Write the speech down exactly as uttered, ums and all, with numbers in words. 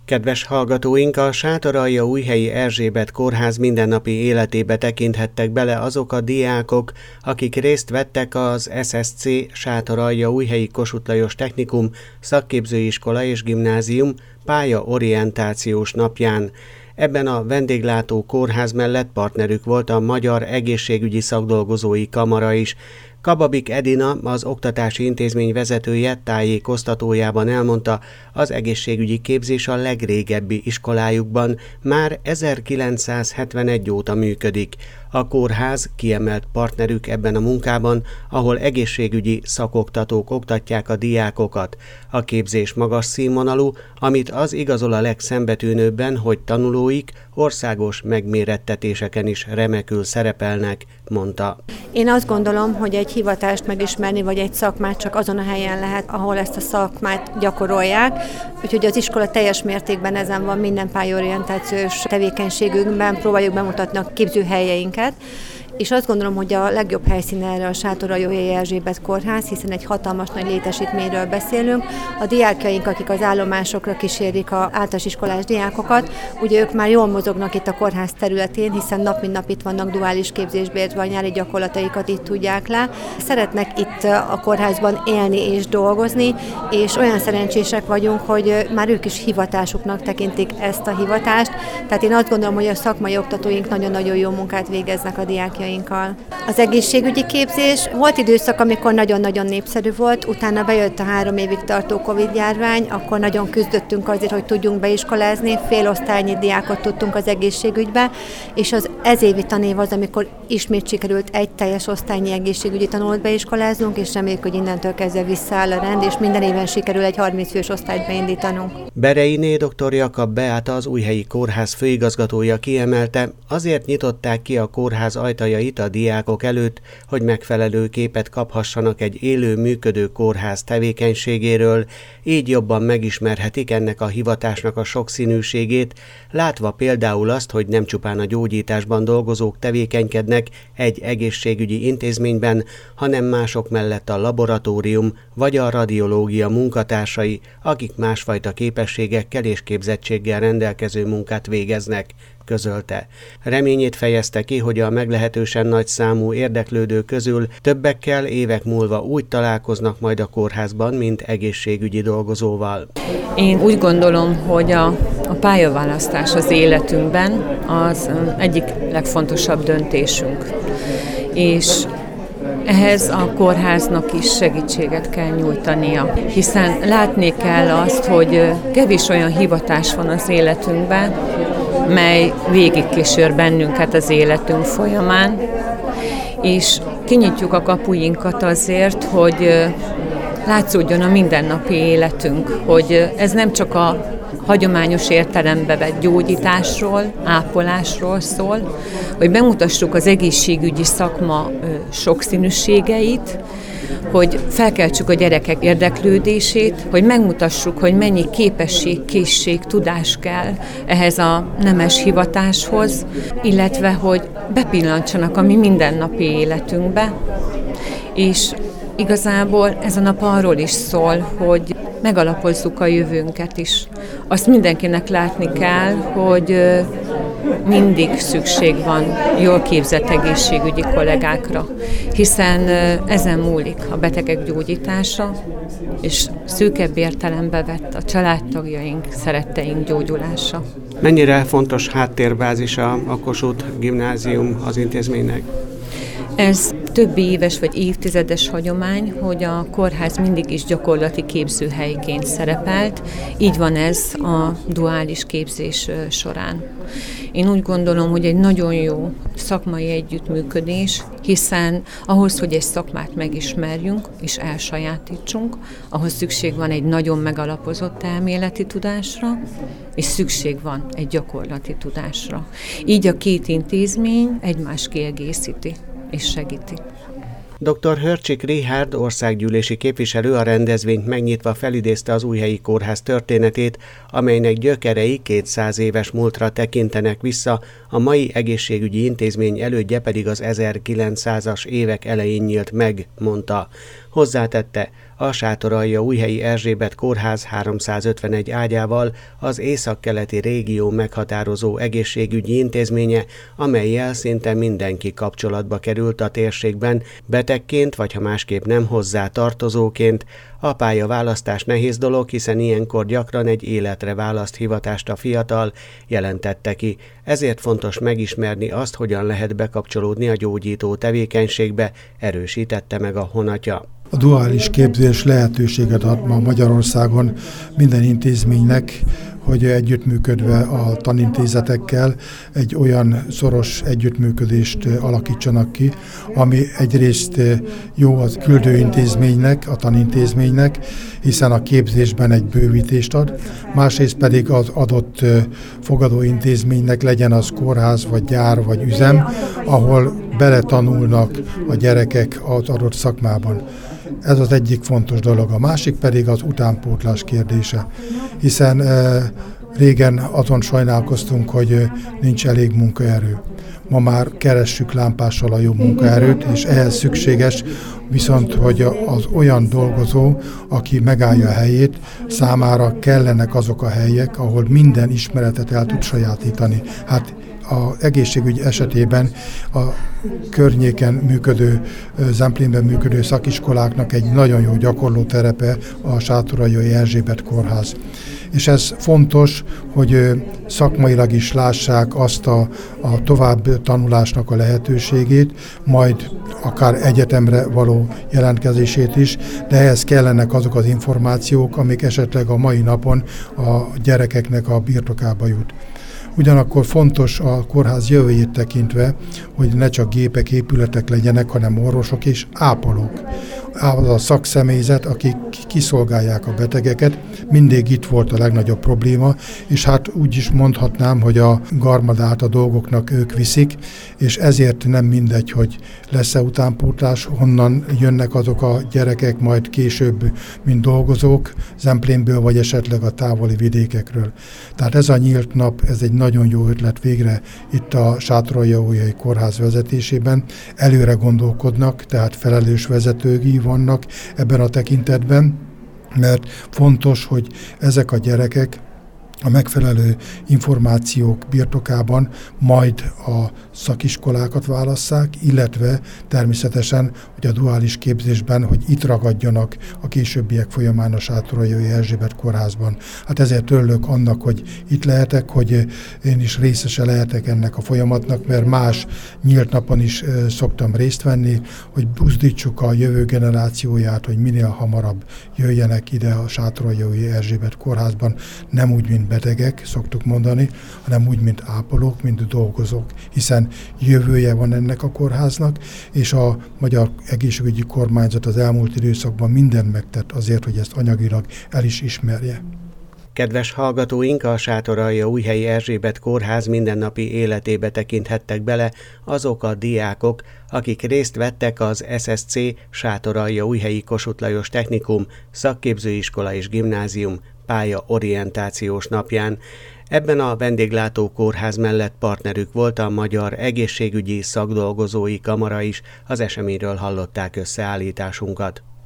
Kedves hallgatóink, a Sátoraljaújhelyi Erzsébet Kórház mindennapi életébe tekinthettek bele azok a diákok, akik részt vettek az es es cé Sátoraljaújhelyi Kossuth Lajos Technikum Szakképzőiskola és Gimnázium pályaorientációs napján. Ebben a vendéglátó kórház mellett partnerük volt a Magyar Egészségügyi Szakdolgozói Kamara is. Kababik Edina, az oktatási intézmény vezetője tájékoztatójában elmondta, az egészségügyi képzés a legrégebbi iskolájukban már ezerkilencszázhetvenegy óta működik. A kórház kiemelt partnerük ebben a munkában, ahol egészségügyi szakoktatók oktatják a diákokat. A képzés magas színvonalú, amit az igazol a legszembetűnőbben, hogy tanulóik országos megmérettetéseken is remekül szerepelnek, mondta. Én azt gondolom, hogy egy hivatást megismerni, vagy egy szakmát csak azon a helyen lehet, ahol ezt a szakmát gyakorolják. Úgyhogy az iskola teljes mértékben ezen van, minden pályaorientációs tevékenységünkben próbáljuk bemutatni a képzőhelyeinket. És azt gondolom, hogy a legjobb helyszín erre a Sátoraljaújhelyi Erzsébet Kórház, hiszen egy hatalmas nagy létesítményről beszélünk. A diákjaink, akik az állomásokra kísérik az általános iskolás diákokat, ugye ők már jól mozognak itt a kórház területén, hiszen nap mint nap itt vannak duális képzésbe, illetve a nyári gyakorlataikat itt tudják le. Szeretnek itt a kórházban élni és dolgozni, és olyan szerencsések vagyunk, hogy már ők is hivatásuknak tekintik ezt a hivatást. Tehát én azt gondolom, hogy a szakmai oktatóink nagyon-nagyon jó munkát végeznek a diákjaink. Az egészségügyi képzés volt időszak, amikor nagyon-nagyon népszerű volt, utána bejött a három évig tartó Covid-járvány, akkor nagyon küzdöttünk azért, hogy tudjunk beiskolázni, fél osztálynyi diákot tudtunk az egészségügybe, és az ezévi tanév az, amikor ismét sikerült egy teljes osztálynyi egészségügyi tanulót beiskoláznunk, és reméljük, hogy innentől kezdve visszaáll a rend, és minden éven sikerül egy harminc fős osztályt beindítanunk. Bereiné dr. Jakab Beáta, az Újhelyi Kórház főigazgatója kiemelte, azért nyitották ki a kórház ajtajait a diákok előtt, hogy megfelelő képet kaphassanak egy élő, működő kórház tevékenységéről, így jobban megismerhetik ennek a hivatásnak a sokszínűségét, látva például azt, hogy nem csupán a gyógyításban dolgozók tevékenykednek egy egészségügyi intézményben, hanem mások mellett a laboratórium vagy a radiológia munkatársai, akik másfajta képességekkel és képzettséggel rendelkező munkát végeznek, közölte. Reményét fejezte ki, hogy a meglehetősen nagy számú érdeklődő közül többekkel évek múlva úgy találkoznak majd a kórházban, mint egészségügyi dolgozóval. Én úgy gondolom, hogy a, a pályaválasztás az életünkben az egyik legfontosabb döntésünk. És ehhez a kórháznak is segítséget kell nyújtania, hiszen látni kell azt, hogy kevés olyan hivatás van az életünkben, mely végigkísér bennünket az életünk folyamán, és kinyitjuk a kapuinkat azért, hogy látszódjon a mindennapi életünk, hogy ez nem csak a hagyományos értelembe vett gyógyításról, ápolásról szól, hogy bemutassuk az egészségügyi szakma sokszínűségeit, hogy felkeltsük a gyerekek érdeklődését, hogy megmutassuk, hogy mennyi képesség, készség, tudás kell ehhez a nemes hivatáshoz, illetve hogy bepillantsanak a mi mindennapi életünkbe, és igazából ez a nap arról is szól, hogy megalapozzuk a jövőnket is. Azt mindenkinek látni kell, hogy mindig szükség van jól képzett egészségügyi kollégákra, hiszen ezen múlik a betegek gyógyítása, és szűkebb értelembe vett a családtagjaink, szeretteink gyógyulása. Mennyire fontos háttérbázisa a Kossuth Gimnázium az intézménynek? Ez több éves vagy évtizedes hagyomány, hogy a kórház mindig is gyakorlati képzőhelyként szerepelt, így van ez a duális képzés során. Én úgy gondolom, hogy egy nagyon jó szakmai együttműködés, hiszen ahhoz, hogy egy szakmát megismerjünk és elsajátítsunk, ahhoz szükség van egy nagyon megalapozott elméleti tudásra, és szükség van egy gyakorlati tudásra. Így a két intézmény egymást kiegészíti és segíti. doktor Hörcsik Richárd országgyűlési képviselő a rendezvényt megnyitva felidézte az Újhelyi Kórház történetét, amelynek gyökerei kétszáz éves múltra tekintenek vissza, a mai egészségügyi intézmény elődje pedig az ezerkilencszázas évek elején nyílt meg, mondta. Hozzátette, a Sátoraljaújhelyi Erzsébet Kórház háromszázötvenegy ágyával az északkeleti régió meghatározó egészségügyi intézménye, amellyel szinte mindenki kapcsolatba került a térségben, betegként vagy ha másképp nem hozzá tartozóként. A pályaválasztás nehéz dolog, hiszen ilyenkor gyakran egy életre választ hivatást a fiatal, jelentette ki. Ezért fontos megismerni azt, hogyan lehet bekapcsolódni a gyógyító tevékenységbe, erősítette meg a honatja. A duális képzés lehetőséget ad ma Magyarországon minden intézménynek, hogy együttműködve a tanintézetekkel egy olyan szoros együttműködést alakítsanak ki, ami egyrészt jó az küldőintézménynek, a tanintézménynek, hiszen a képzésben egy bővítést ad, másrészt pedig az adott fogadóintézménynek, legyen az kórház, vagy gyár, vagy üzem, ahol beletanulnak a gyerekek az adott szakmában. Ez az egyik fontos dolog. A másik pedig az utánpótlás kérdése, hiszen e, régen azon sajnálkoztunk, hogy nincs elég munkaerő. Ma már keressük lámpással a jó munkaerőt, és ehhez szükséges viszont, hogy az olyan dolgozó, aki megállja a helyét, számára kellenek azok a helyek, ahol minden ismeretet el tud sajátítani. Hát az egészségügy esetében a környéken működő, Zemplénben működő szakiskoláknak egy nagyon jó gyakorló terepe a Sátoraljai Erzsébet Kórház. És ez fontos, hogy szakmailag is lássák azt a, a tovább tanulásnak a lehetőségét, majd akár egyetemre való jelentkezését is, de ehhez kellenek azok az információk, amik esetleg a mai napon a gyerekeknek a birtokába jut. Ugyanakkor fontos a kórház jövőjét tekintve, hogy ne csak gépek, épületek legyenek, hanem orvosok és ápolók. Az a szakszemélyzet, akik kiszolgálják a betegeket, mindig itt volt a legnagyobb probléma, és hát úgy is mondhatnám, hogy a garmadát a dolgoknak ők viszik, és ezért nem mindegy, hogy lesz-e utánpótlás, honnan jönnek azok a gyerekek majd később, mint dolgozók, Zemplénből vagy esetleg a távoli vidékekről. Tehát ez a nyílt nap, ez egy nagyon jó ötlet végre itt a Sátoraljaújhelyi Kórház vezetésében. Előre gondolkodnak, tehát felelős vezetői vannak ebben a tekintetben, mert fontos, hogy ezek a gyerekek a megfelelő információk birtokában majd a szakiskolákat válasszák, illetve természetesen, hogy a duális képzésben, hogy itt ragadjanak a későbbiek folyamán a Sátoraljaújhelyi Erzsébet Kórházban. Hát ezért örülök annak, hogy itt lehetek, hogy én is részese lehetek ennek a folyamatnak, mert más nyílt napon is szoktam részt venni, hogy buzdítsuk a jövő generációját, hogy minél hamarabb jöjjenek ide a Sátoraljaújhelyi Erzsébet Kórházban, nem úgy, mint betegek, szoktuk mondani, hanem úgy, mint ápolók, mint dolgozók, hiszen jövője van ennek a kórháznak, és a magyar egészségügyi kormányzat az elmúlt időszakban mindent megtett azért, hogy ezt anyagilag el is ismerje. Kedves hallgatóink, a Sátoraljaújhelyi Erzsébet Kórház mindennapi életébe tekinthettek bele azok a diákok, akik részt vettek az es es cé Sátoraljaújhelyi Kossuth Lajos Technikum szakképzőiskola és gimnázium pályaorientációs napján. Ebben a vendéglátó kórház mellett partnerük volt a Magyar Egészségügyi Szakdolgozói Kamara is. Az eseményről hallották összeállításunkat.